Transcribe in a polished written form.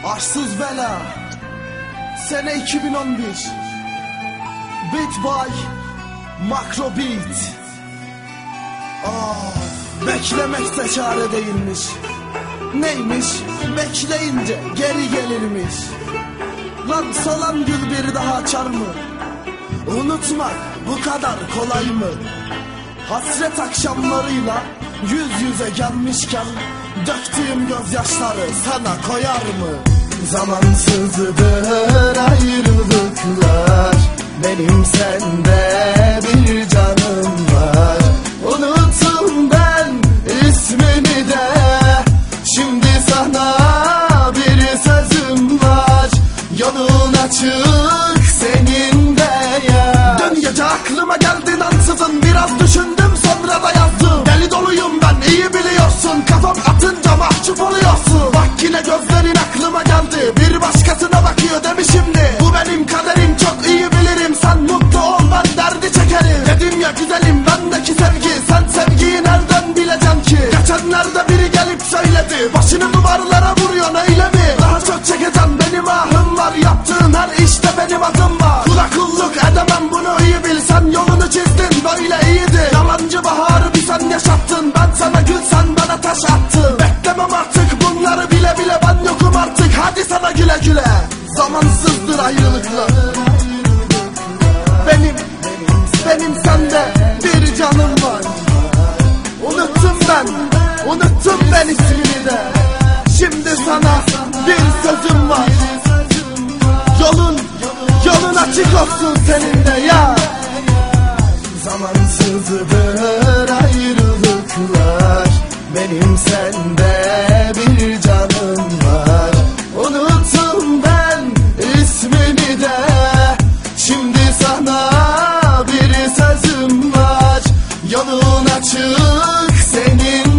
Arsız Bela, sene 2011. Beat by Makro Beat. Beklemekte çare değilmiş. Neymiş? Bekleyince geri gelirmiş. Lan solan gül bir daha açar mı? Unutmak bu kadar kolay mı? Hasret akşamlarıyla yüz yüze gelmişken döktüğüm gözyaşları sana koyar mı? Zamansızdır ayrılıklar, benim sende bir canım var. Unuttum ben ismini de, şimdi sana bir sözüm var. Yolun açık senin de ya. Dün gece aklıma geldin ansızın, biraz düşündüm sonra da yazdım. Deli doluyum ben, iyi biliyorsun, kafam atınca mahcup oluyorsun. Bak yine gözlerin aklıma geldi, bir başkasına bakıyor demişimdi. Bu benim kaderim, çok iyi bilirim, sen mutlu ol ben derdi çekerim. Dedim ya güzelim bendeki sevgi, sen sevgiyi nereden bileceksin ki? Geçenlerde biri gelip söyledi, başını duvarlara vuruyorsun öyle mi? Daha çok çekeceğim, benim ahım var, yaptığın her işte benim adım var. Kula kulluk edemem, bunu iyi bil, sen yolunu çizdin böyle iyiydi. Yalancı baharı bir sen yaşattın, ben sana gül sen bana taş attın. Beklemem artık bunları bile bile, ben yokum artık, hadi sana güle güle. Zamansızdır ayrılıklar, benim sende bir canım var. Unuttum ben ismini de, şimdi sana bir sözüm var. Yolun açık olsun senin de ya. Zamansızdır ayrılıklar, benim sende bir canım var. Unuttum ben ismini de, şimdi sana bir sözüm var. Yolun açık senin